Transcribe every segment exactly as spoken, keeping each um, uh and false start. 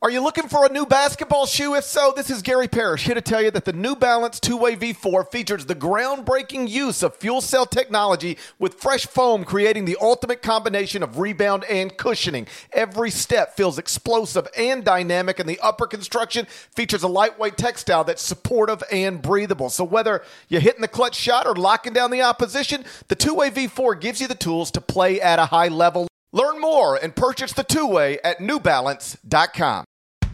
Are you looking for a new basketball shoe? If so, this is Gary Parrish here to tell you that the New Balance two-way V four features the groundbreaking use of fuel cell technology with fresh foam, creating the ultimate combination of rebound and cushioning. Every step feels explosive and dynamic, and the upper construction features a lightweight textile that's supportive and breathable. So whether you're hitting the clutch shot or locking down the opposition, the two-way V four gives you the tools to play at a high level. Learn more and purchase the two-way at new balance dot com.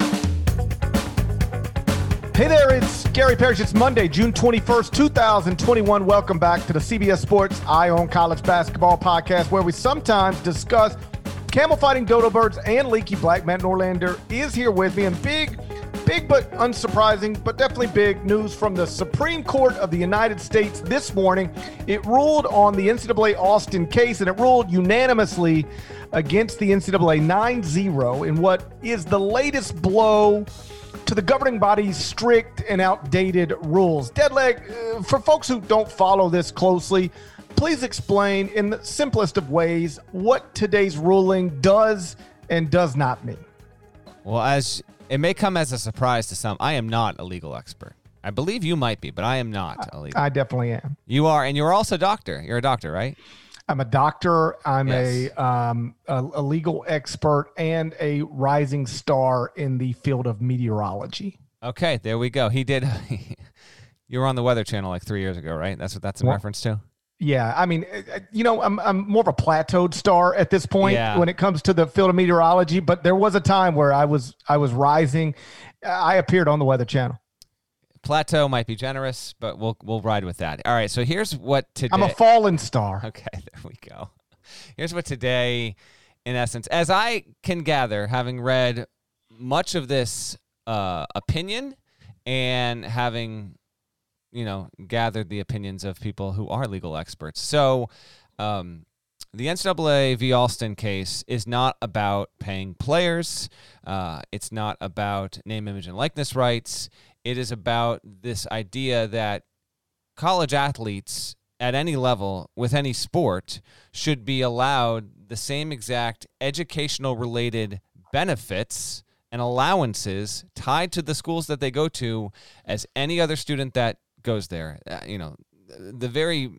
Hey there, it's Gary Parrish. It's Monday, June twenty-first, twenty twenty-one. Welcome back to the C B S Sports Eye on College Basketball podcast, where we sometimes discuss camel fighting dodo birds and leaky black. Matt Norlander is here with me, and big, big but unsurprising, but definitely big news from the Supreme Court of the United States this morning. It ruled on the N C double A Austin case, and it ruled unanimously against the N C double A nine zero in what is the latest blow to the governing body's strict and outdated rules. Deadleg, uh, for folks who don't follow this closely, please explain in the simplest of ways what today's ruling does and does not mean. Well, as it may come as a surprise to some, I am not a legal expert. I believe you might be, but I am not a legal. I definitely am. You are, and you're also a doctor. You're a doctor, right? I'm a doctor. I'm Yes. a, um, a a legal expert and a rising star in the field of meteorology. Okay, there we go. He did. You were on the Weather Channel like three years ago, right? That's what that's in Well, reference to. Yeah, I mean, uh, you know, I'm I'm more of a plateaued star at this point Yeah. when it comes to the field of meteorology. But there was a time where I was I was rising. I appeared on the Weather Channel. Plateau might be generous, but we'll we'll ride with that. All right. So here's what today. I'm a fallen star. Okay, there we go. Here's what today, in essence, as I can gather, having read much of this uh, opinion and having, you know, gathered the opinions of people who are legal experts. So um, the N C double A v. Alston case is not about paying players. Uh, it's not about name, image, and likeness rights. It is about this idea that college athletes at any level with any sport should be allowed the same exact educational related benefits and allowances tied to the schools that they go to as any other student that goes there. Uh, you know, the very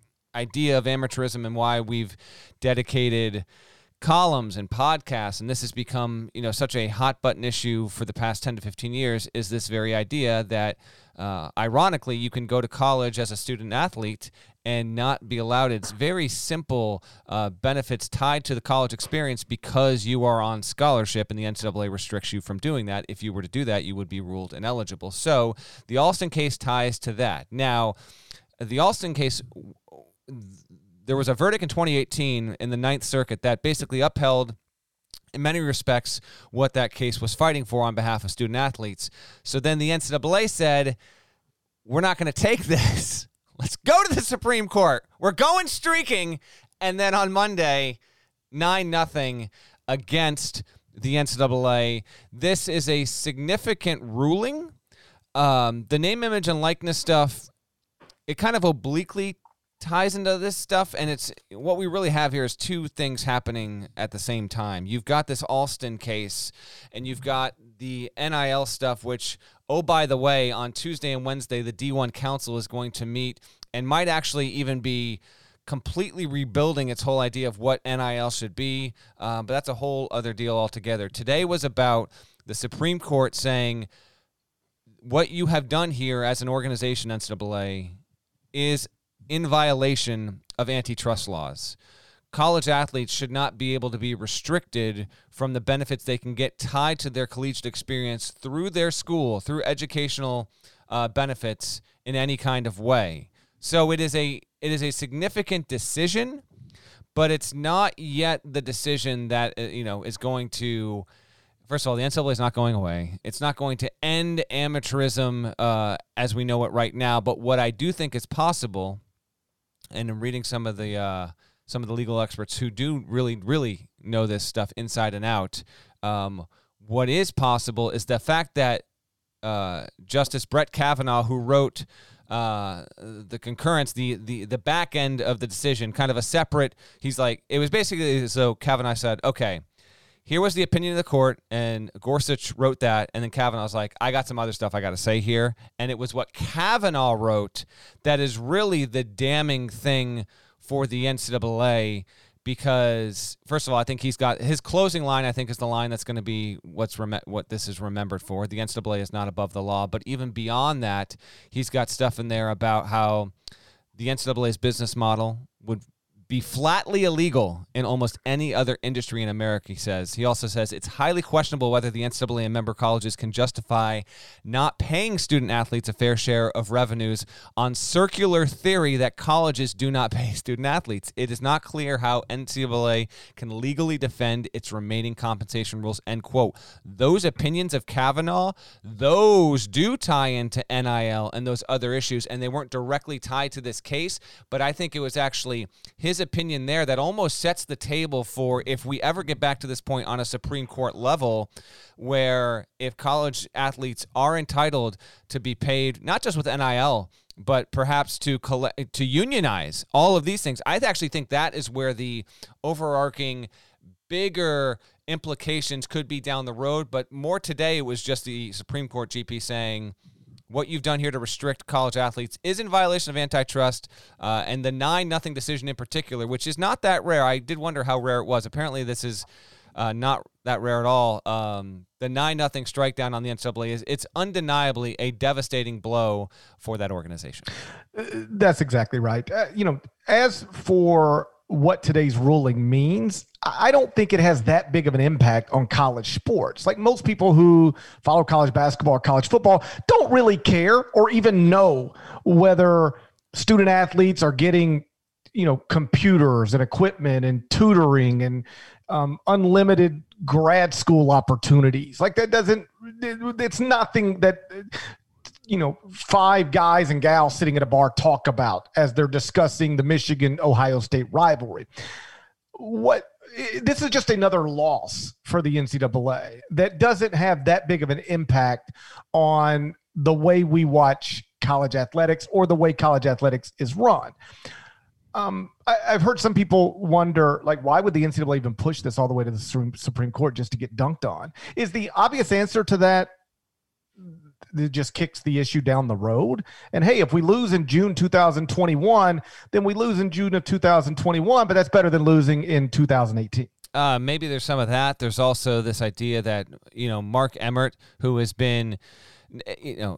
idea of amateurism and why we've dedicated columns and podcasts, and this has become, you know, such a hot button issue for the past ten to fifteen years, is this very idea that, uh, ironically, you can go to college as a student athlete and not be allowed its very simple uh, benefits tied to the college experience because you are on scholarship, and the N C double A restricts you from doing that. If you were to do that, you would be ruled ineligible. So the Alston case ties to that. Now, the Alston case, there was a verdict in twenty eighteen in the Ninth Circuit that basically upheld, in many respects, what that case was fighting for on behalf of student athletes. So then the N C double A said, we're not going to take this. Let's go to the Supreme Court. We're going streaking. And then on Monday, nine nothing against the N C double A. This is a significant ruling. Um, the name, image, and likeness stuff, it kind of obliquely ties into this stuff, and it's what we really have here is two things happening at the same time. You've got this Alston case, and you've got the N I L stuff, which, oh, by the way, on Tuesday and Wednesday, the D one Council is going to meet and might actually even be completely rebuilding its whole idea of what N I L should be, um, but that's a whole other deal altogether. Today was about the Supreme Court saying what you have done here as an organization, N C double A, is in violation of antitrust laws. College athletes should not be able to be restricted from the benefits they can get tied to their collegiate experience through their school, through educational uh, benefits in any kind of way. So it is a it is a significant decision, but it's not yet the decision that uh, you know is going to. First of all, the N C double A is not going away. It's not going to end amateurism uh, as we know it right now. But what I do think is possible, and in reading some of the uh, some of the legal experts who do really, really know this stuff inside and out, um, what is possible is the fact that uh, Justice Brett Kavanaugh, who wrote uh, the concurrence, the, the the back end of the decision, kind of a separate, he's like, it was basically, so Kavanaugh said, okay, here was the opinion of the court, and Gorsuch wrote that, and then Kavanaugh was like, I got some other stuff I got to say here. And it was what Kavanaugh wrote that is really the damning thing for the N C double A, because, first of all, I think he's got his closing line, I think, is the line that's going to be what's rem- what this is remembered for. The N C double A is not above the law. But even beyond that, he's got stuff in there about how the N C double A's business model would be flatly illegal in almost any other industry in America, he says. He also says it's highly questionable whether the N C double A and member colleges can justify not paying student athletes a fair share of revenues on circular theory that colleges do not pay student athletes. It is not clear how N C double A can legally defend its remaining compensation rules, end quote. Those opinions of Kavanaugh, those do tie into N I L and those other issues, and they weren't directly tied to this case, but I think it was actually his opinion there that almost sets the table for if we ever get back to this point on a Supreme Court level, where if college athletes are entitled to be paid, not just with N I L, but perhaps to collect, to unionize all of these things. I actually think that is where the overarching bigger implications could be down the road. But more today, it was just the Supreme Court, G P, saying, what you've done here to restrict college athletes is in violation of antitrust, uh, and the nine nothing decision in particular, which is not that rare. I did wonder how rare it was. Apparently, this is uh, not that rare at all. Um, the nine nothing strike down on the N C double A is it's undeniably a devastating blow for that organization. Uh, that's exactly right. Uh, you know, as for what today's ruling means, I don't think it has that big of an impact on college sports. Like, most people who follow college basketball or college football don't really care or even know whether student athletes are getting, you know, computers and equipment and tutoring and um, unlimited grad school opportunities. Like, that doesn't, it's nothing that, you know, five guys and gals sitting at a bar talk about as they're discussing the Michigan-Ohio State rivalry. What this is just another loss for the N C double A that doesn't have that big of an impact on the way we watch college athletics or the way college athletics is run. Um, I, I've heard some people wonder, like, why would the N C double A even push this all the way to the Supreme Court just to get dunked on? Is the obvious answer to that it just kicks the issue down the road? And hey, if we lose in June two thousand twenty-one, then we lose in June of two thousand twenty-one, but that's better than losing in two thousand eighteen. Uh, maybe there's some of that. There's also this idea that, you know, Mark Emmert, who has been, you know,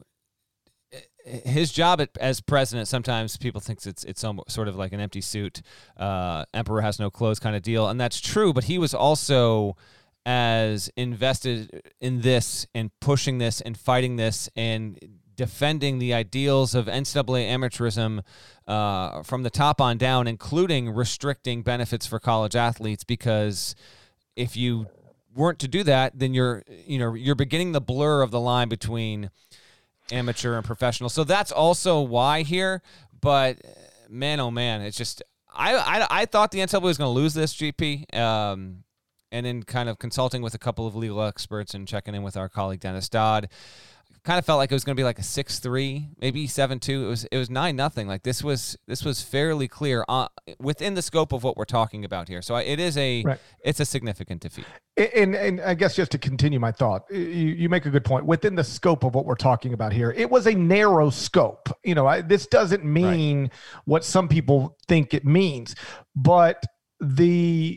his job at, as president, sometimes people think it's it's sort of like an empty suit, uh, emperor has no clothes kind of deal. And that's true, but he was also as invested in this and pushing this and fighting this and defending the ideals of N C double A amateurism uh, from the top on down, including restricting benefits for college athletes, because if you weren't to do that, then you're, you know, you're beginning the blur of the line between amateur and professional. So that's also why here, but man, oh man, it's just, I, I, I thought the N C double A was going to lose this, G P. Um, And then kind of consulting with a couple of legal experts and checking in with our colleague Dennis Dodd, kind of felt like it was going to be like a six three, maybe seven two. It was it was nine nothing. Like, this was this was fairly clear uh, within the scope of what we're talking about here. So it is a right. It's a significant defeat. And and I guess just to continue my thought, you, you make a good point. Within the scope of what we're talking about here, it was a narrow scope. You know, I, this doesn't mean right. what some people think it means, but the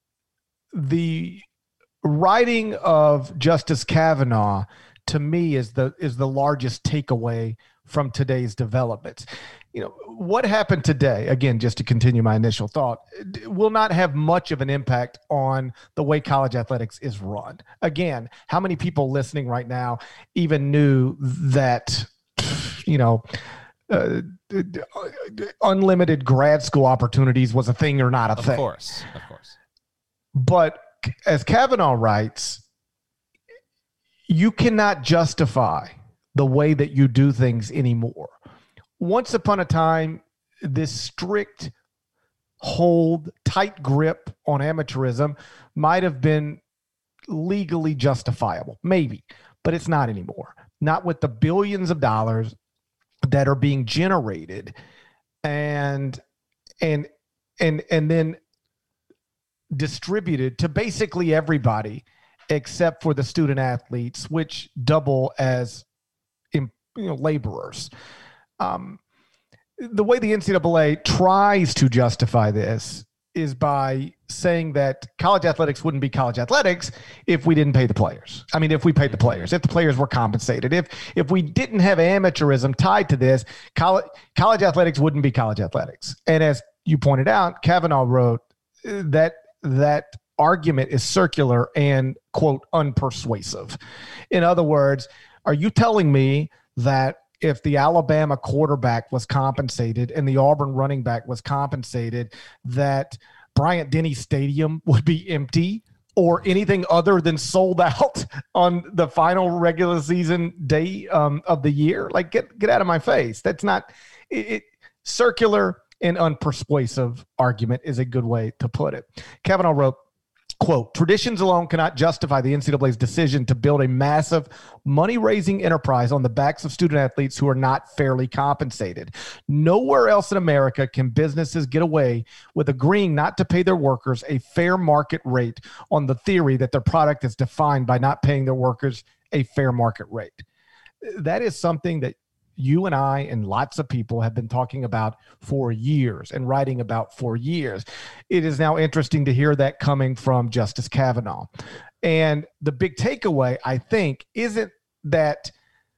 the writing of Justice Kavanaugh, to me, is the is the largest takeaway from today's developments. You know, what happened today, again, just to continue my initial thought, will not have much of an impact on the way college athletics is run. Again, how many people listening right now even knew that, you know, uh, unlimited grad school opportunities was a thing or not a of thing? Of course, of course. But as Kavanaugh writes, you cannot justify the way that you do things anymore. Once upon a time, this strict hold, tight grip on amateurism might have been legally justifiable, maybe, but it's not anymore. Not with the billions of dollars that are being generated, and and and and then distributed to basically everybody except for the student athletes, which double as you know, laborers. Um, the way the N C double A tries to justify this is by saying that college athletics wouldn't be college athletics if we didn't pay the players. I mean, if we paid the players, if the players were compensated, if if we didn't have amateurism tied to this, college, college athletics wouldn't be college athletics. And as you pointed out, Kavanaugh wrote that that argument is circular and, quote, unpersuasive. In other words, are you telling me that if the Alabama quarterback was compensated and the Auburn running back was compensated, that Bryant-Denny Stadium would be empty or anything other than sold out on the final regular season day um, of the year? Like, get get out of my face. That's not it, it, circular and unpersuasive argument is a good way to put it. Kavanaugh wrote, quote, traditions alone cannot justify the N C double A's decision to build a massive money-raising enterprise on the backs of student athletes who are not fairly compensated. Nowhere else in America can businesses get away with agreeing not to pay their workers a fair market rate on the theory that their product is defined by not paying their workers a fair market rate. That is something that you and I and lots of people have been talking about for years and writing about for years. It is now interesting to hear that coming from Justice Kavanaugh. And the big takeaway, I think, isn't that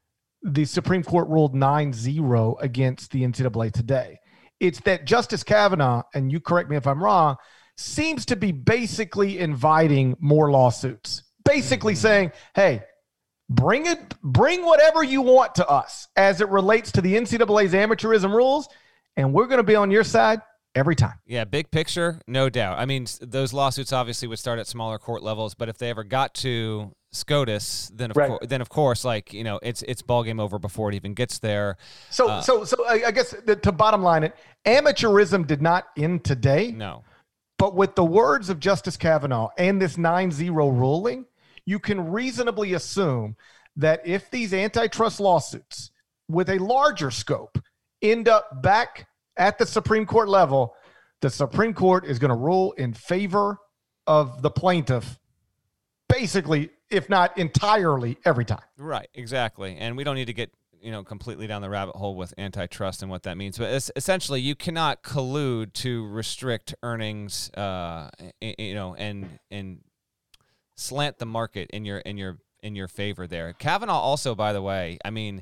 the Supreme Court ruled nine zero against the N C double A today. It's that Justice Kavanaugh, and you correct me if I'm wrong, seems to be basically inviting more lawsuits, basically saying, hey, Bring it, bring whatever you want to us as it relates to the N C double A's amateurism rules, and we're going to be on your side every time. Yeah, big picture, no doubt. I mean, those lawsuits obviously would start at smaller court levels, but if they ever got to SCOTUS, then of right. course, then of course, like you know, it's it's ball game over before it even gets there. So, uh, so, so I guess the, to bottom line it, amateurism did not end today. No, but with the words of Justice Kavanaugh and this nine zero ruling, you can reasonably assume that if these antitrust lawsuits with a larger scope end up back at the Supreme Court level, the Supreme Court is going to rule in favor of the plaintiff, basically, if not entirely, every time. Right, exactly. And we don't need to get you know completely down the rabbit hole with antitrust and what that means, but it's, essentially, you cannot collude to restrict earnings, uh, you know, and and. slant the market in your in your in your favor there. Kavanaugh also, by the way, I mean,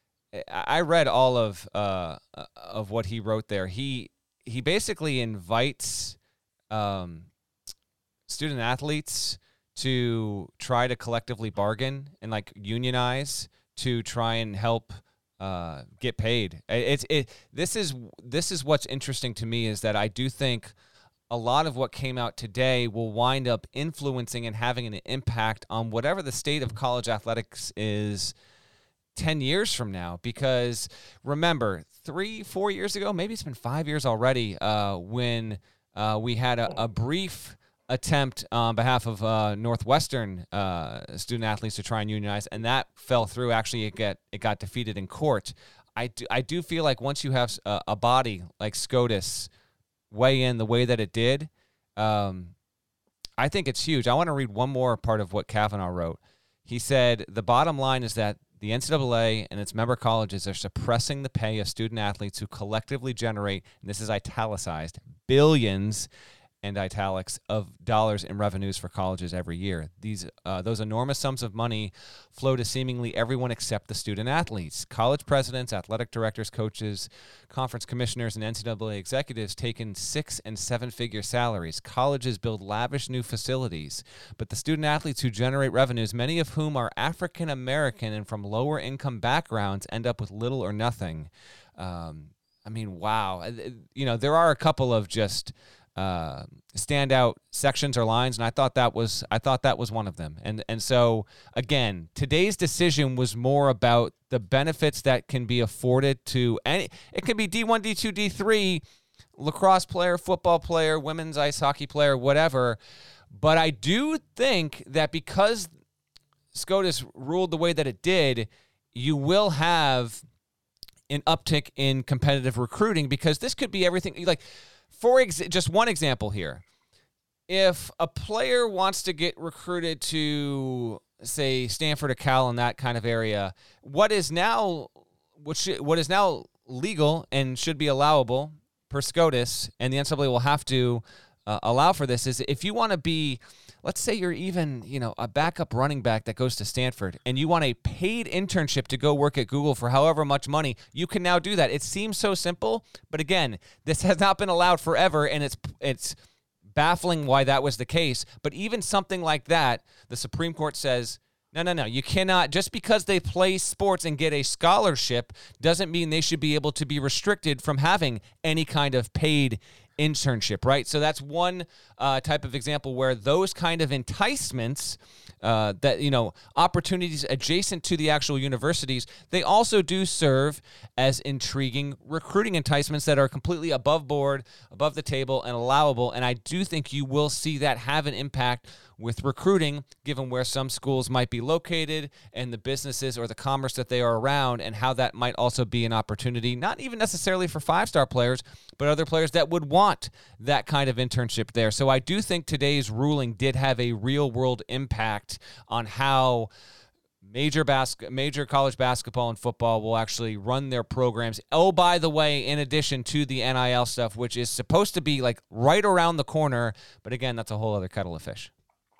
I read all of uh, of what he wrote there. He he basically invites um, student athletes to try to collectively bargain and like unionize to try and help uh, get paid. It's it. This is this is what's interesting to me is that I do think a lot of what came out today will wind up influencing and having an impact on whatever the state of college athletics is ten years from now. Because remember, three, four years ago, maybe it's been five years already, uh, when uh, we had a, a brief attempt on behalf of uh, Northwestern uh, student athletes to try and unionize, and that fell through. Actually, it got, it got defeated in court. I do, I do feel like once you have a, a body like SCOTUS weigh in the way that it did, um, I think it's huge. I want to read one more part of what Kavanaugh wrote. He said, the bottom line is that the N C double A and its member colleges are suppressing the pay of student athletes who collectively generate, and this is italicized, billions and italics of dollars in revenues for colleges every year. These uh, those enormous sums of money flow to seemingly everyone except the student athletes. College presidents, athletic directors, coaches, conference commissioners, and N C double A executives take in six and seven-figure salaries. Colleges build lavish new facilities, but the student athletes who generate revenues, many of whom are African American and from lower income backgrounds, end up with little or nothing. Um, I mean, wow. You know, there are a couple of just Uh, standout sections or lines, and I thought that was I thought that was one of them. And and so again, today's decision was more about the benefits that can be afforded to any. It can be D one, D two, D three, lacrosse player, football player, women's ice hockey player, whatever. But I do think that because SCOTUS ruled the way that it did, you will have an uptick in competitive recruiting, because this could be everything. Like, for ex- just one example here, if a player wants to get recruited to, say, Stanford or Cal in that kind of area, what is now what should, what is now legal and should be allowable per SCOTUS, and the N C double A will have to uh, allow for this, is if you want to be, let's say you're even, you know, a backup running back that goes to Stanford and you want a paid internship to go work at Google for however much money, you can now do that. It seems so simple, but again, this has not been allowed forever, and it's it's baffling why that was the case. But even something like that, the Supreme Court says, no, no, no, you cannot, just because they play sports and get a scholarship doesn't mean they should be able to be restricted from having any kind of paid internship, right? So that's one uh, type of example where those kind of enticements, uh, that, you know, opportunities adjacent to the actual universities, they also do serve as intriguing recruiting enticements that are completely above board, above the table, and allowable. And I do think you will see that have an impact with recruiting, given where some schools might be located and the businesses or the commerce that they are around, and how that might also be an opportunity, not even necessarily for five-star players, but other players that would want that kind of internship there. So I do think today's ruling did have a real-world impact on how major bas- major college basketball and football will actually run their programs. Oh, by the way, in addition to the N I L stuff, which is supposed to be like right around the corner, but again, that's a whole other kettle of fish.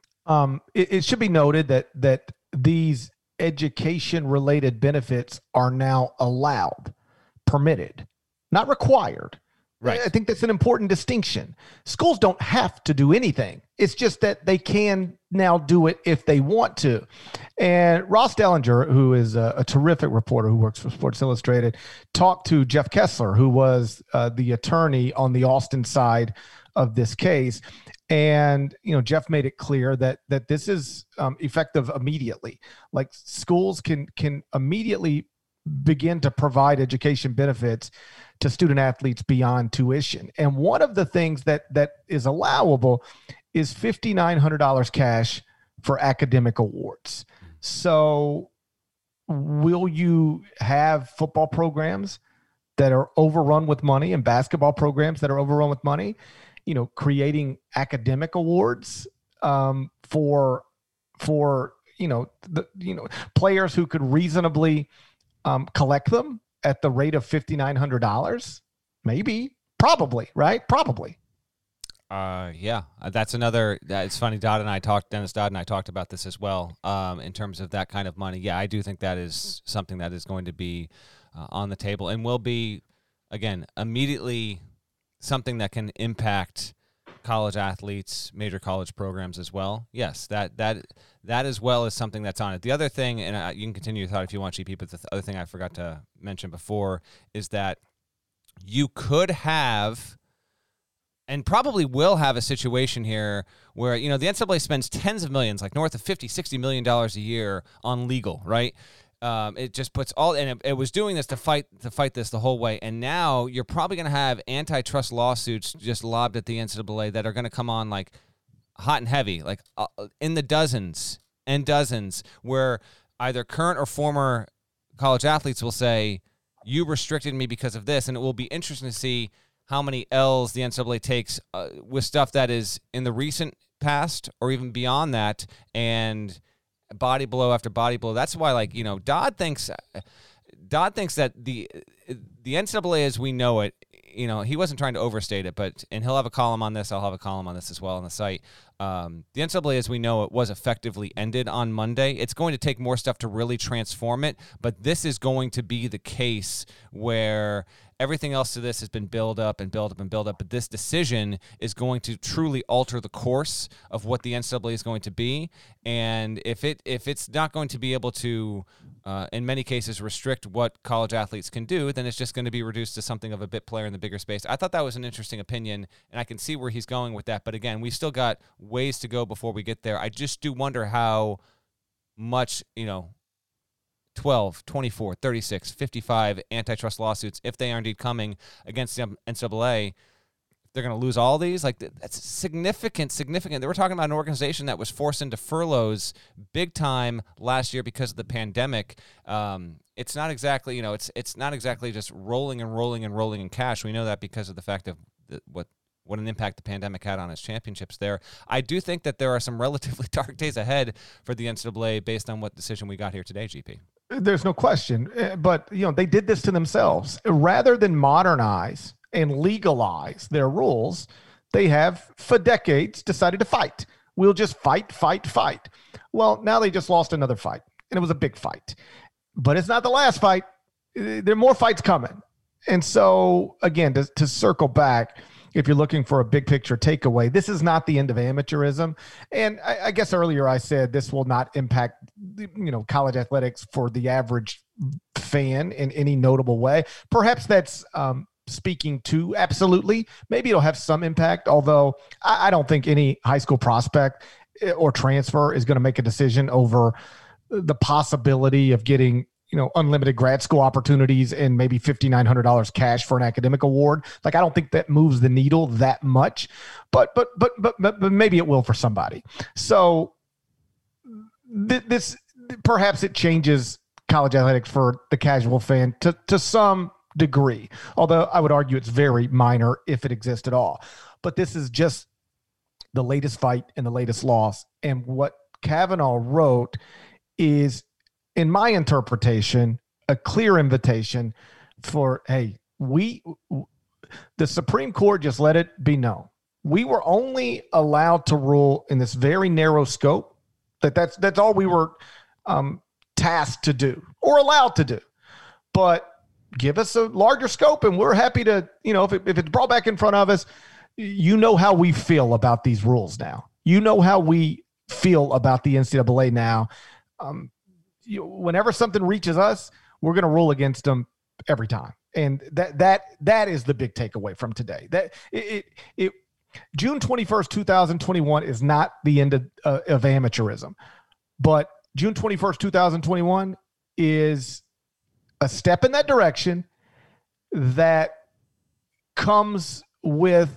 Um, it, it should be noted that that these education-related benefits are now allowed, permitted, not required. Right. I think that's an important distinction. Schools don't have to do anything. It's just that they can now do it if they want to. And Ross Dellinger, who is a, a terrific reporter who works for Sports Illustrated, talked to Jeff Kessler, who was uh, the attorney on the Austin side of this case. And, you know, Jeff made it clear that that this is um, effective immediately. Like, schools can can immediately begin to provide education benefits to student athletes beyond tuition. And one of the things that that is allowable is five thousand nine hundred dollars cash for academic awards. So will you have football programs that are overrun with money and basketball programs that are overrun with money, you know, creating academic awards um, for, for, you know, the, you know, players who could reasonably um, collect them at the rate of five thousand nine hundred dollars? Maybe, probably, right? Probably. Uh, yeah, that's another, it's funny. Dodd and I talked, Dennis Dodd and I talked about this as well. Um, in terms of that kind of money. Yeah, I do think that is something that is going to be uh, on the table and will be, again, immediately something that can impact college athletes, major college programs as well. Yes, that that that as well is something that's on it. The other thing, and uh, you can continue your thought if you want, G P, but the th- other thing I forgot to mention before is that you could have, and probably will have, a situation here where, you know, the N C double A spends tens of millions, like north of fifty, sixty million dollars a year on legal, right? Um, it just puts all, and it, it was doing this to fight to fight this the whole way. And now you're probably going to have antitrust lawsuits just lobbed at the N C double A that are going to come on like hot and heavy, like uh, in the dozens and dozens, where either current or former college athletes will say, you restricted me because of this. And it will be interesting to see how many L's the N C double A takes uh, with stuff that is in the recent past or even beyond that, and body blow after body blow. That's why, like, you know, Dodd thinks Dodd thinks that the the N C double A as we know it, you know, he wasn't trying to overstate it, but, and he'll have a column on this, I'll have a column on this as well on the site. Um, the N C double A as we know it was effectively ended on Monday. It's going to take more stuff to really transform it, but this is going to be the case where everything else to this has been built up and built up and built up, but this decision is going to truly alter the course of what the N C double A is going to be. And if it if it's not going to be able to, uh, in many cases, restrict what college athletes can do, then it's just going to be reduced to something of a bit player in the bigger space. I thought that was an interesting opinion, and I can see where he's going with that. But again, we still got ways to go before we get there. I just do wonder how much, you know, twelve, twenty-four, thirty-six, fifty-five antitrust lawsuits, if they are indeed coming against the N C double A, they're going to lose all these. Like, that's significant, significant. They were talking about an organization that was forced into furloughs big time last year because of the pandemic. Um, it's not exactly, you know, it's it's not exactly just rolling and rolling and rolling in cash. We know that because of the fact of the, what what an impact the pandemic had on his championships there. I do think that there are some relatively dark days ahead for the N C double A based on what decision we got here today, G P. There's no question. But, you know, they did this to themselves. Rather than modernize and legalize their rules, they have for decades decided to fight. We'll just fight, fight, fight. Well, now they just lost another fight, and it was a big fight. But it's not the last fight. There are more fights coming. And so, again, to, to circle back, if you're looking for a big picture takeaway, this is not the end of amateurism. And I, I guess earlier I said this will not impact, you know, college athletics for the average fan in any notable way. Perhaps that's um, speaking to absolutely. Maybe it'll have some impact, although I, I don't think any high school prospect or transfer is going to make a decision over the possibility of getting, you know, unlimited grad school opportunities and maybe five thousand nine hundred dollars cash for an academic award. Like, I don't think that moves the needle that much, but, but, but, but, but, but maybe it will for somebody. So th- this, perhaps it changes college athletics for the casual fan to, to some degree, although I would argue it's very minor if it exists at all. But this is just the latest fight and the latest loss. And what Kavanaugh wrote is, in my interpretation, a clear invitation for, hey, we, the Supreme Court just let it be known. We were only allowed to rule in this very narrow scope. That that's, that's all we were um, tasked to do or allowed to do. But give us a larger scope and we're happy to, you know, if, it, if it's brought back in front of us, you know how we feel about these rules now. You know how we feel about the N C double A now. Um, You, whenever something reaches us, we're going to rule against them every time. And that, that, that is the big takeaway from today. That it, it, it June twenty-first, twenty twenty-one is not the end of, uh, of amateurism, but June twenty-first, twenty twenty-one is a step in that direction that comes with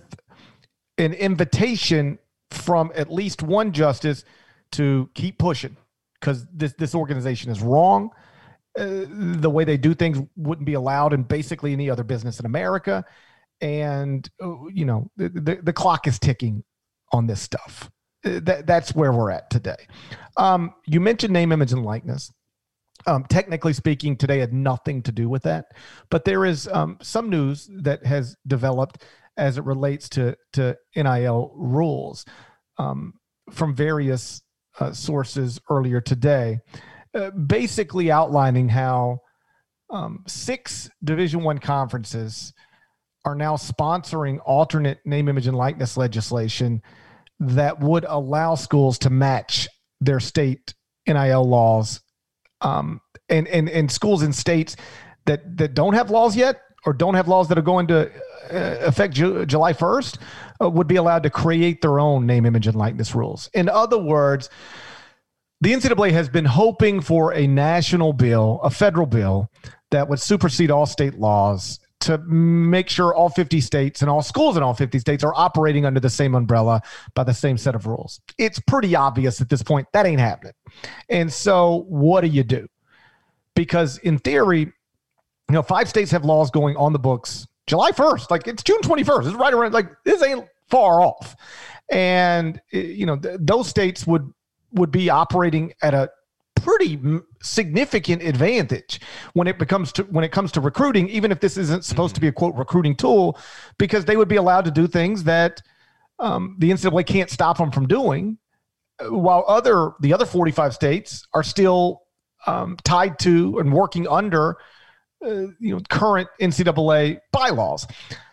an invitation from at least one justice to keep pushing. Because this, this organization is wrong. Uh, the way they do things wouldn't be allowed in basically any other business in America. And, uh, you know, the, the, the clock is ticking on this stuff. Uh, that, that's where we're at today. Um, you mentioned name, image, and likeness. Um, technically speaking, today had nothing to do with that. But there is um, some news that has developed as it relates to, to N I L rules um, from various Uh, sources earlier today, uh, basically outlining how um, six Division I conferences are now sponsoring alternate name, image, and likeness legislation that would allow schools to match their state N I L laws, um, and, and, and schools in states that, that don't have laws yet or don't have laws that are going to uh, affect Ju- July first uh, would be allowed to create their own name, image, and likeness rules. In other words, the N C double A has been hoping for a national bill, a federal bill that would supersede all state laws to make sure all fifty states and all schools in all fifty states are operating under the same umbrella by the same set of rules. It's pretty obvious at this point that ain't happening. And so what do you do? Because in theory, you know, five states have laws going on the books July first. Like, it's June twenty-first. It's right around, like, this ain't far off. And, you know, th- those states would would be operating at a pretty significant advantage when it becomes to when it comes to recruiting, even if this isn't supposed to be a quote recruiting tool, because they would be allowed to do things that um, the N C double A can't stop them from doing, while other the other forty-five states are still um, tied to and working under uh, you know current N C double A bylaws.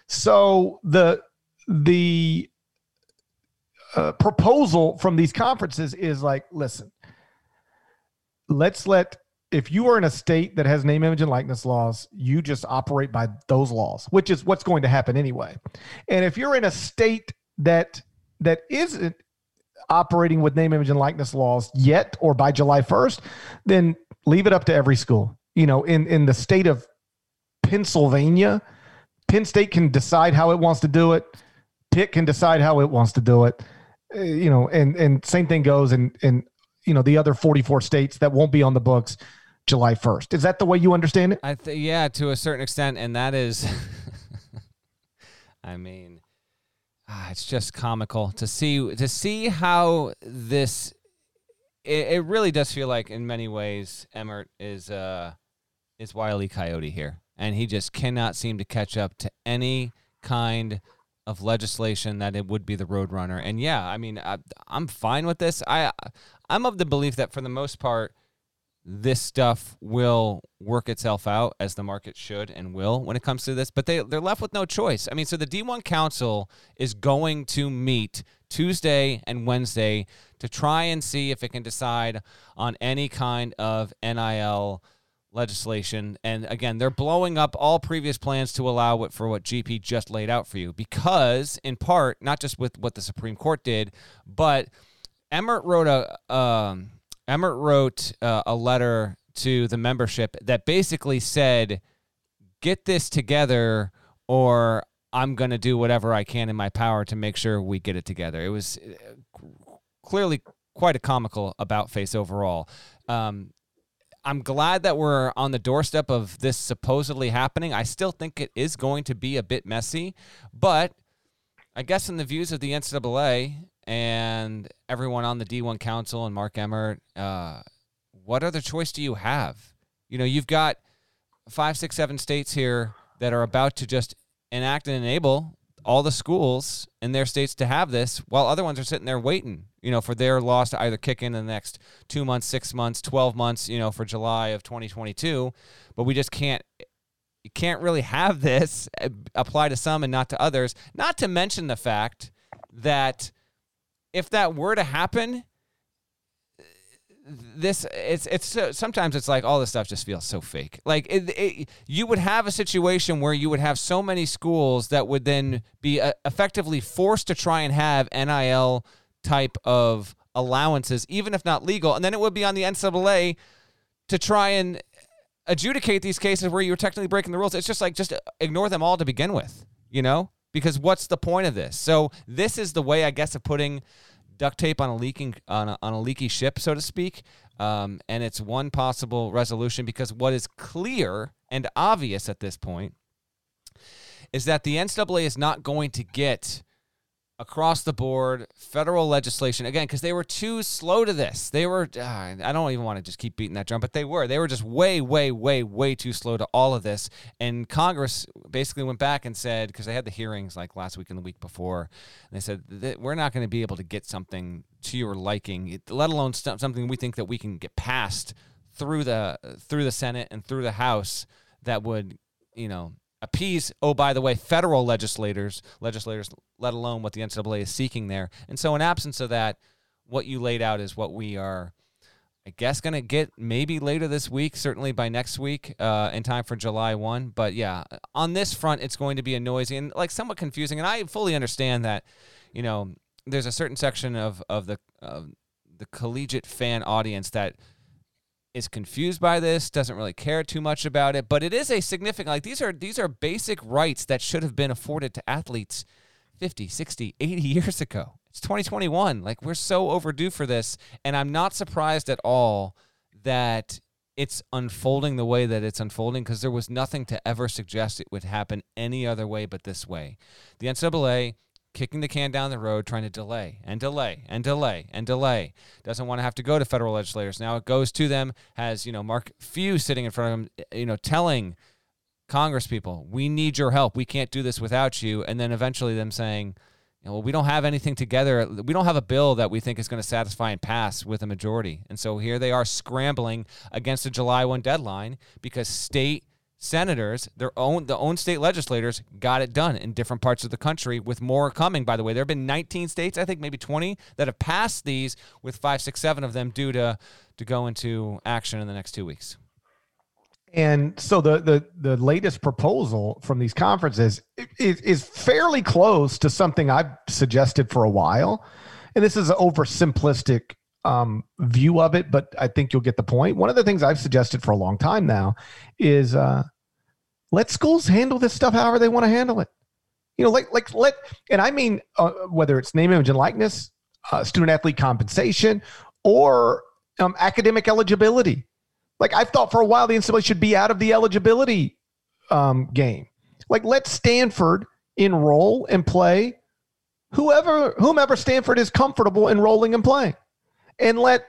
So the the uh, proposal from these conferences is like, listen, let's let, if you are in a state that has name, image, and likeness laws, you just operate by those laws, which is what's going to happen anyway. And if you're in a state that that isn't operating with name, image, and likeness laws yet, or by July first, then leave it up to every school. You know, in, in the state of Pennsylvania, Penn State can decide how it wants to do it. Pitt can decide how it wants to do it. Uh, you know, and, and same thing goes in, in, you know, the other forty-four states that won't be on the books July first. Is that the way you understand it? I th- yeah, to a certain extent. And that is, I mean, ah, it's just comical to see to see how this. It, it really does feel like, in many ways, Emmert is uh is Wile E. Coyote here, and he just cannot seem to catch up to any kind of legislation that it would be the Roadrunner. And yeah, I mean, I, I'm fine with this. I I'm of the belief that for the most part, this stuff will work itself out, as the market should and will when it comes to this, but they, they're left with no choice. I mean, so the D one Council is going to meet Tuesday and Wednesday to try and see if it can decide on any kind of N I L legislation. And again, they're blowing up all previous plans to allow it for what G P just laid out for you, because in part, not just with what the Supreme Court did, but Emmert wrote a, um, Emmert wrote uh, a letter to the membership that basically said, get this together or I'm going to do whatever I can in my power to make sure we get it together. It was clearly quite a comical about face overall. Um, I'm glad that we're on the doorstep of this supposedly happening. I still think it is going to be a bit messy, but I guess in the views of the N C double A and everyone on the D one Council and Mark Emmert, uh, what other choice do you have? You know, you've got five, six, seven states here that are about to just enact and enable all the schools in their states to have this, while other ones are sitting there waiting, you know, for their laws to either kick in in the next two months, six months, twelve months, you know, for July of twenty twenty-two. But we just can't, you can't really have this apply to some and not to others. Not to mention the fact that if that were to happen, this it's it's sometimes it's like all this stuff just feels so fake. Like it, it, you would have a situation where you would have so many schools that would then be uh, effectively forced to try and have N I L type of allowances, even if not legal, and then it would be on the N C double A to try and adjudicate these cases where you were technically breaking the rules. It's just like, just ignore them all to begin with, you know? Because what's the point of this? So this is the way, I guess, of putting duct tape on a leaking on a, on a leaky ship, so to speak. Um, and it's one possible resolution, because what is clear and obvious at this point is that the N C double A is not going to get across the board federal legislation, again, because they were too slow to this. They were, uh, I don't even want to just keep beating that drum, but they were. They were just way, way, way, way too slow to all of this. And Congress basically went back and said, because they had the hearings like last week and the week before, and they said, that we're not going to be able to get something to your liking, let alone st- something we think that we can get passed through the through the Senate and through the House that would, you know, appease, oh, by the way, federal legislators, legislators, let alone what the N C double A is seeking there. And so in absence of that, what you laid out is what we are, I guess, going to get maybe later this week, certainly by next week, uh, in time for July first. But yeah, on this front, it's going to be a noisy and like somewhat confusing. And I fully understand that, you know, there's a certain section of, of the, of the collegiate fan audience that is confused by this, doesn't really care too much about it, but it is a significant, like these are these are basic rights that should have been afforded to athletes fifty, sixty, eighty years ago. It's twenty twenty-one. Like, we're so overdue for this, and I'm not surprised at all that it's unfolding the way that it's unfolding, because there was nothing to ever suggest it would happen any other way but this way. The N C double A kicking the can down the road, trying to delay and delay and delay and delay. Doesn't want to have to go to federal legislators. Now it goes to them, has, you know, Mark Few sitting in front of him, you know, telling Congress people, we need your help. We can't do this without you. And then eventually them saying, you know, well, we don't have anything together. We don't have a bill that we think is going to satisfy and pass with a majority. And so here they are scrambling against the July first deadline because state senators, their own the own state legislators, got it done in different parts of the country, with more coming, by the way. There have been nineteen states, I think maybe twenty, that have passed these, with five, six, seven of them due to to go into action in the next two weeks. And so the the the latest proposal from these conferences is, is fairly close to something I've suggested for a while. And this is an oversimplistic um, view of it, but I think you'll get the point. One of the things I've suggested for a long time now is uh, let schools handle this stuff however they want to handle it. You know, like, like let, and I mean, uh, whether it's name, image, and likeness, uh, student athlete compensation, or um, academic eligibility. Like, I've thought for a while the N C double A should be out of the eligibility um, game. Like, let Stanford enroll and play whoever, whomever Stanford is comfortable enrolling and playing, and let,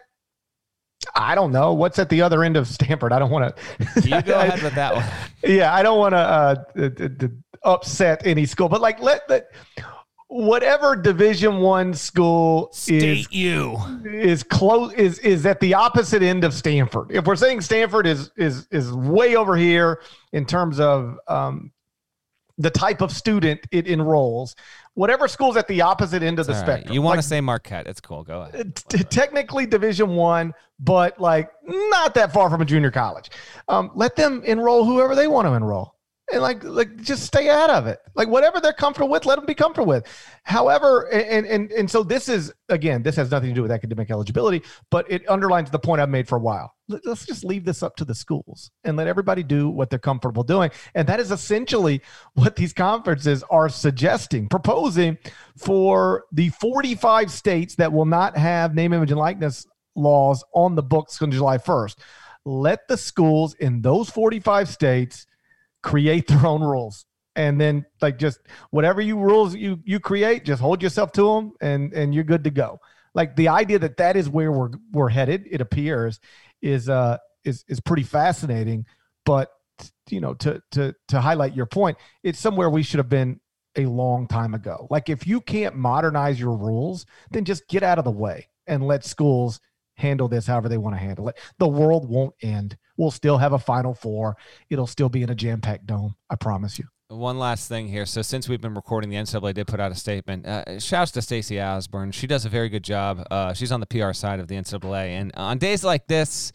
I don't know what's at the other end of Stanford. I don't want to. You go ahead with that one. Yeah, I don't want to uh, upset any school, but like let that whatever Division One school State is U is close is is at the opposite end of Stanford. If we're saying Stanford is is is way over here in terms of um, the type of student it enrolls. Whatever school's at the opposite end of the All spectrum. Right. You want like, to say Marquette. It's cool. Go ahead. T- technically Division One, but like not that far from a junior college. Um, let them enroll whoever they want to enroll. And like, like just stay out of it. Like whatever they're comfortable with, let them be comfortable with. However, and and and so this is, again, this has nothing to do with academic eligibility, but it underlines the point I've made for a while. Let's just leave this up to the schools and let everybody do what they're comfortable doing. And that is essentially what these conferences are suggesting, proposing for the forty-five states that will not have name, image, and likeness laws on the books on July first. Let the schools in those forty-five states create their own rules, and then like just whatever you rules you you create, just hold yourself to them, and and you're good to go. Like the idea that that is where we're we're headed, it appears, is uh is is pretty fascinating. But you know, to to to highlight your point, it's somewhere we should have been a long time ago. Like if you can't modernize your rules, then just get out of the way and let schools handle this however they want to handle it. The world won't end. We'll still have a Final Four. It'll still be in a jam-packed dome. I promise you. One last thing here. So since we've been recording, the N C double A did put out a statement. Uh, shouts to Stacey Osborne. She does a very good job. Uh, she's on the P R side of the N C double A. And on days like this,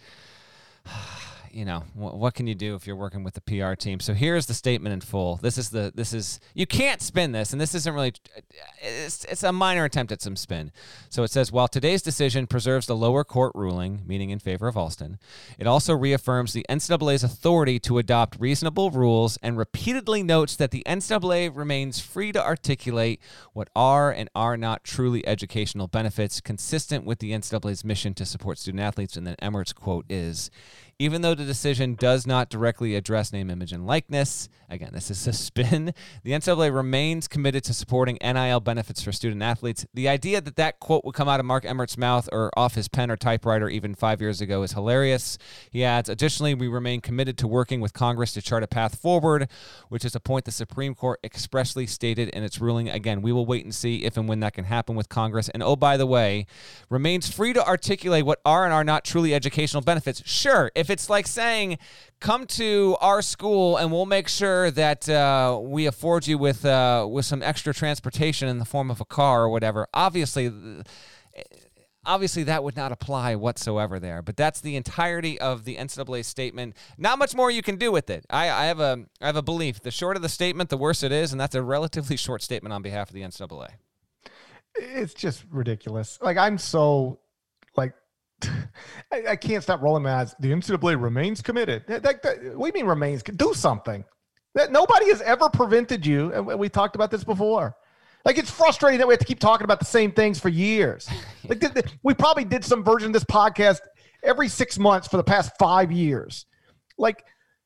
you know, what, what can you do if you're working with the P R team? So here's the statement in full. This is the, this is, you can't spin this, and this isn't really, it's, it's a minor attempt at some spin. So it says, while today's decision preserves the lower court ruling, meaning in favor of Alston, it also reaffirms the N C double A's authority to adopt reasonable rules and repeatedly notes that the N C double A remains free to articulate what are and are not truly educational benefits consistent with the N C double A's mission to support student athletes. And then Emmert's quote is, even though the decision does not directly address name, image, and likeness, again, this is a spin, the N C double A remains committed to supporting N I L benefits for student athletes. The idea that that quote would come out of Mark Emmert's mouth or off his pen or typewriter even five years ago is hilarious. He adds, additionally, we remain committed to working with Congress to chart a path forward, which is a point the Supreme Court expressly stated in its ruling. Again, we will wait and see if and when that can happen with Congress. And oh, by the way, remains free to articulate what are and are not truly educational benefits. Sure, if it's like saying, come to our school and we'll make sure that uh, we afford you with uh, with some extra transportation in the form of a car or whatever. Obviously, obviously that would not apply whatsoever there. But that's the entirety of the N C double A statement. Not much more you can do with it. I, I have a I have a belief. The shorter the statement, the worse it is, and that's a relatively short statement on behalf of the N C double A. It's just ridiculous. Like I'm so like. I, I can't stop rolling my eyes. The N C double A remains committed. That, that, that, what do you mean remains? Do something. That nobody has ever prevented you, and we talked about this before. Like it's frustrating that we have to keep talking about the same things for years. Like th- th- we probably did some version of this podcast every six months for the past five years. Like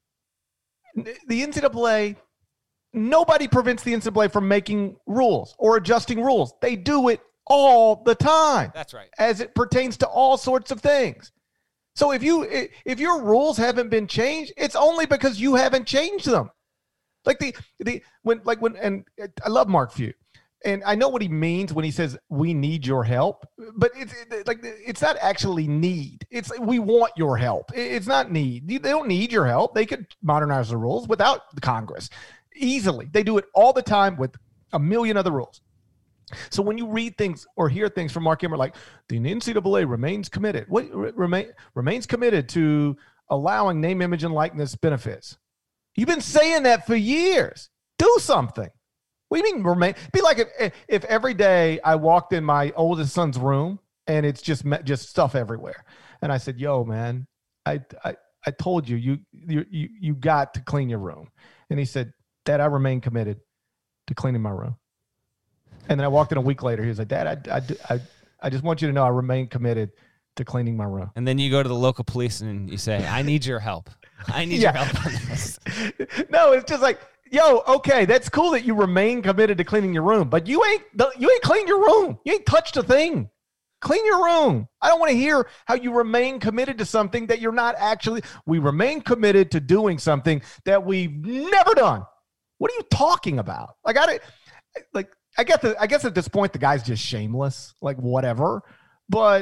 the N C double A, nobody prevents the N C double A from making rules or adjusting rules. They do it all the time. That's right. As it pertains to all sorts of things. So if you if your rules haven't been changed, it's only because you haven't changed them. Like the the when like when and I love Mark Few, and I know what he means when he says we need your help, but it's it, like it's not actually need. It's we want your help. It's not need. They don't need your help. They could modernize the rules without the Congress easily. They do it all the time with a million other rules. So when you read things or hear things from Mark Emmert like the N C double A remains committed, what remain remains committed to allowing name, image, and likeness benefits. You've been saying that for years. Do something. What do you mean remain? Be like if if every day I walked in my oldest son's room and it's just just stuff everywhere, and I said, "Yo, man, I I I told you you you you you got to clean your room," and he said, "Dad, I remain committed to cleaning my room." And then I walked in a week later. He was like, Dad, I, I, I, I just want you to know I remain committed to cleaning my room. And then you go to the local police and you say, I need your help. I need yeah. your help on this. No, it's just like, yo, okay, that's cool that you remain committed to cleaning your room, but you ain't you ain't cleaned your room. You ain't touched a thing. Clean your room. I don't want to hear how you remain committed to something that you're not actually. We remain committed to doing something that we've never done. What are you talking about? Like I, like I guess I guess at this point the guy's just shameless. Like whatever, but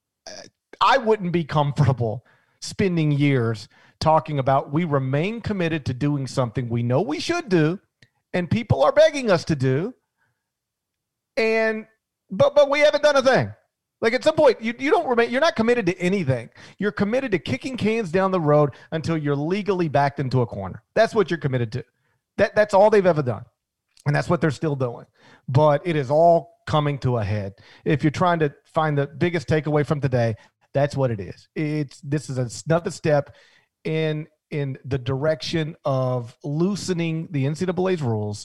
I wouldn't be comfortable spending years talking about we remain committed to doing something we know we should do, and people are begging us to do, and but but we haven't done a thing. Like at some point, you, you don't remain, you're not committed to anything. You're committed to kicking cans down the road until you're legally backed into a corner. That's what you're committed to. That That's all they've ever done. And that's what they're still doing. But it is all coming to a head. If you're trying to find the biggest takeaway from today, that's what it is. It's this is another step in in the direction of loosening the N C double A's rules,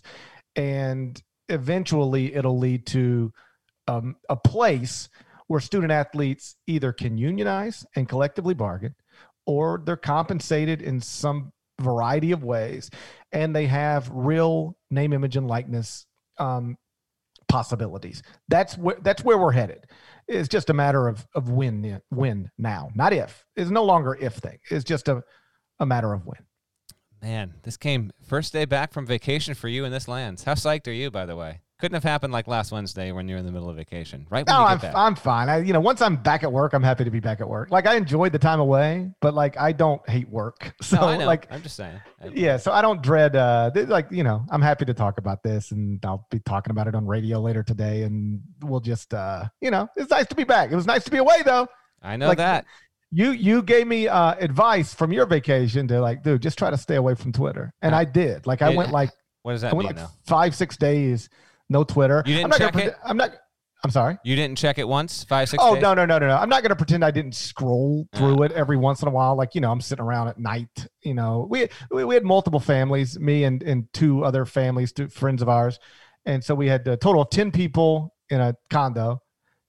and eventually it'll lead to um, a place where student athletes either can unionize and collectively bargain, or they're compensated in some variety of ways, and they have real name, image, and likeness um, possibilities. That's where that's where we're headed. It's just a matter of of when when now, not if. It's no longer if thing. It's just a a matter of when. Man, this came first day back from vacation for you in this lands. How psyched are you, by the way? Couldn't have happened like last Wednesday when you're in the middle of vacation, right? When no, you I'm get back. I'm fine. I, you know, once I'm back at work, I'm happy to be back at work. Like I enjoyed the time away, but like I don't hate work. So no, I know. like, I'm just saying. Yeah, so I don't dread. Uh, like you know, I'm happy to talk about this, and I'll be talking about it on radio later today, and we'll just, uh, you know, it's nice to be back. It was nice to be away though. I know like, that. You you gave me uh, advice from your vacation to like, dude, just try to stay away from Twitter, and I did. Like I went like, what does that I went mean like now? five six days. No Twitter. You didn't I'm not check gonna, it? I'm not. I'm sorry. You didn't check it once, five, six Oh, days? no, no, no, no, no. I'm not going to pretend I didn't scroll through uh, it every once in a while. Like, you know, I'm sitting around at night. You know, we we, we had multiple families, me and, and two other families, two friends of ours. And so we had a total of ten people in a condo.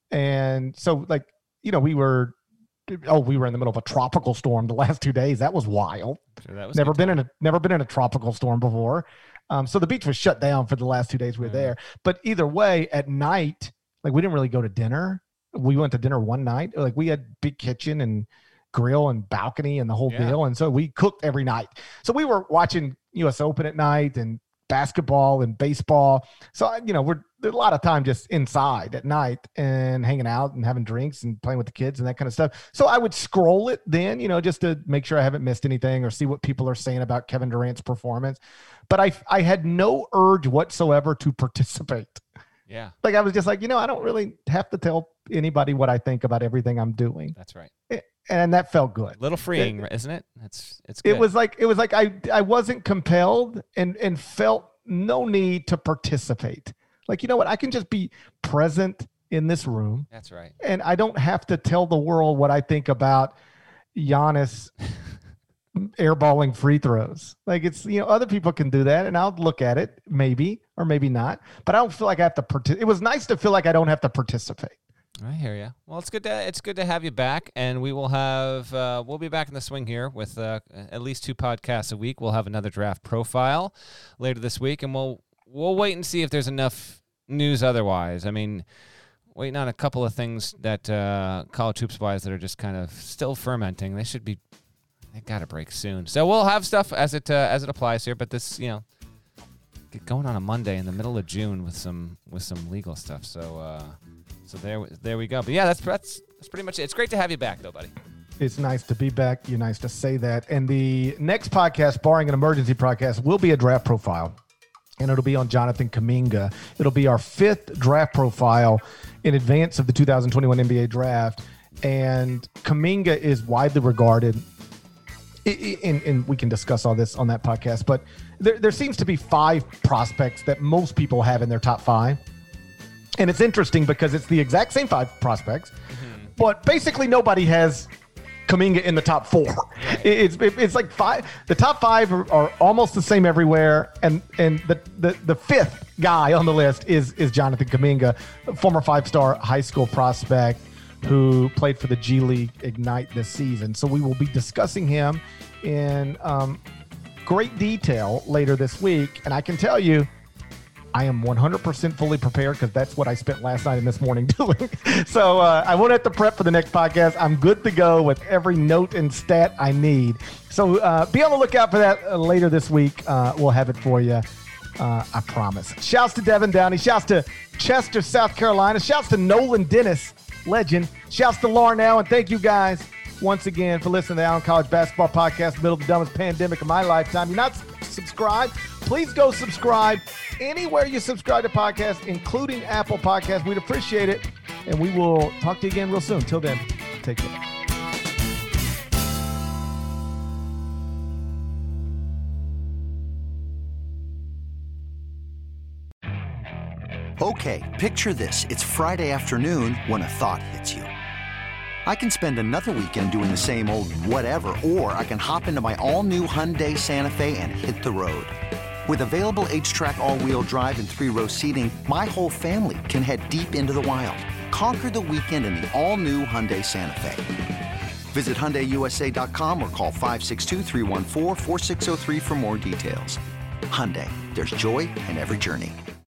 And so, like, you know, we were, oh, we were in the middle of a tropical storm the last two days. That was wild. Sure, that was never been in a never been in a tropical storm before. Um, so the beach was shut down for the last two days we were mm. there. But either way, at night, like we didn't really go to dinner. We went to dinner one night. Like we had big kitchen and grill and balcony and the whole yeah. deal. And so we cooked every night. So we were watching U S Open at night and basketball and baseball. So, you know, we're a lot of time just inside at night and hanging out and having drinks and playing with the kids and that kind of stuff. So I would scroll it then, you know, just to make sure I haven't missed anything or see what people are saying about Kevin Durant's performance. But I, I had no urge whatsoever to participate. Yeah. Like I was just like, you know, I don't really have to tell anybody what I think about everything I'm doing. That's right. And that felt good. A little freeing, it, isn't it? It's it's good. It was like it was like I I wasn't compelled and and felt no need to participate. Like, you know what? I can just be present in this room. That's right. And I don't have to tell the world what I think about Giannis airballing free throws. Like it's, you know, other people can do that and I'll look at it maybe or maybe not, but I don't feel like I have to participate. It was nice to feel like I don't have to participate. I hear you. Well, it's good to it's good to have you back, and we will have uh, we'll be back in the swing here with uh, at least two podcasts a week. We'll have another draft profile later this week, and we'll we'll wait and see if there's enough news otherwise. I mean, waiting on a couple of things that uh, college hoops wise that are just kind of still fermenting. They should be they got to break soon. So we'll have stuff as it uh, as it applies here. But this, you know, get going on a Monday in the middle of June with some with some legal stuff. So. Uh, So there, there we go. But yeah, that's that's that's pretty much it. It's great to have you back, though, buddy. It's nice to be back. You're nice to say that. And the next podcast, barring an emergency podcast, will be a draft profile, and it'll be on Jonathan Kuminga. It'll be our fifth draft profile in advance of the two thousand twenty-one N B A draft. And Kuminga is widely regarded, and, and we can discuss all this on that podcast. But there, there seems to be five prospects that most people have in their top five. And it's interesting because it's the exact same five prospects, mm-hmm. but basically nobody has Kuminga in the top four. Right. It's it's like five. The top five are, are almost the same everywhere, and and the, the the fifth guy on the list is is Jonathan Kuminga, former five-star high school prospect who played for the G League Ignite this season. So we will be discussing him in um, great detail later this week. And I can tell you, I am one hundred percent fully prepared because that's what I spent last night and this morning doing. So uh, I won't have to prep for the next podcast. I'm good to go with every note and stat I need. So uh, be on the lookout for that uh, later this week. Uh, we'll have it for you. Uh, I promise. Shouts to Devin Downey. Shouts to Chester, South Carolina. Shouts to Nolan Dennis, legend. Shouts to Larnell. And thank you guys once again for listening to the Allen College Basketball Podcast, middle of the dumbest pandemic of my lifetime. You're not subscribed? Please go subscribe anywhere you subscribe to podcasts, including Apple Podcasts. We'd appreciate it. And we will talk to you again real soon. Till then, take care. Okay, picture this. It's Friday afternoon when a thought hits you. I can spend another weekend doing the same old whatever, or I can hop into my all-new Hyundai Santa Fe and hit the road. With available H-Track all-wheel drive and three-row seating, my whole family can head deep into the wild. Conquer the weekend in the all-new Hyundai Santa Fe. Visit Hyundai U S A dot com or call five six two, three one four, four six zero three for more details. Hyundai, there's joy in every journey.